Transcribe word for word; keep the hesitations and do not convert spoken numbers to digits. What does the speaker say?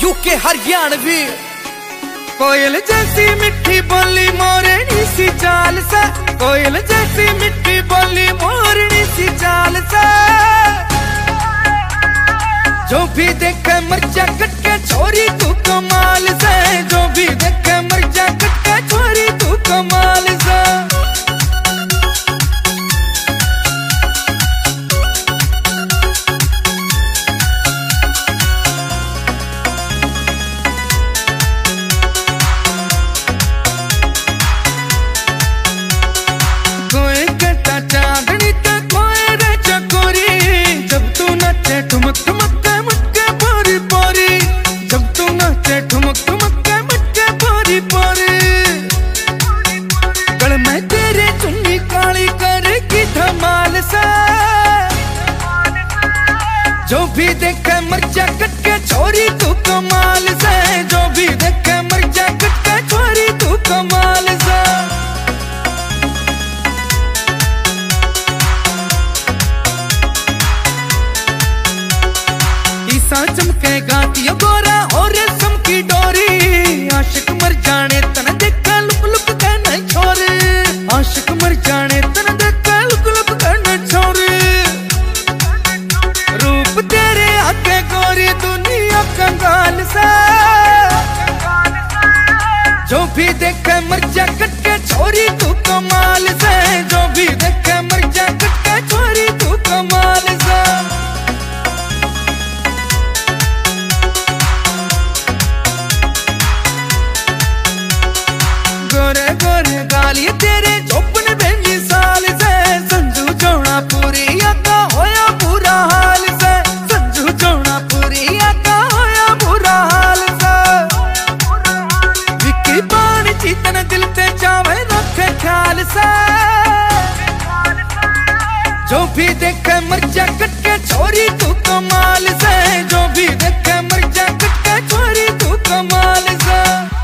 UK Haryanvi. कोयल जैसी मिठी बोली मोरनी सी चाल से, कोयल जैसी मिठी बोली मोरनी सी चाल से। जो भी देखे मर जा कटके छोरी तू कमाल से, जो भी देखे मर जा कटके छोरी तू कमाल से। चांदनी तो कोई रे चकोरी, जब तू नचे ठुमक ठुमक के मुटके पोरी पोरी, जब तू नचे ठुमक ठुमक के मुटके पोरी पोरी। गल में तेरे चुन्नी काली करेगी धमाल से, जो भी देखे मर जा कटके छोरी तू कमाल से, जो भी देखे मर जा कटके छोरी तू कमाल से। चमके गाती गोरा और रेशम की डोरी, आशिक मर जाने तन देखा लुक लुक कहना छोरे, आशिक मर जाने तन देखा लुक लुक कहना छोरे। रूप तेरे आगे गोरी दुनिया कंगाल से, जो भी देखे मर जा कटके छोरी तू कमाल से, जो भी देखे मर जा कटके छोरी तू कमाल से। गोरे गोरे गाली तेरे चौपन बेंजी साल से, संजू जोड़ा पूरी का होया बुरा हाल से, संजू जोड़ा पूरी का होया बुरा हाल से। विक्की पानी चीतन दिल ते जावे रखे ख्याल से, जो भी देखे मर जा कटके छोरी तू कमाल से, जो भी देखे मर जा कटके छोरी तू कमाल से।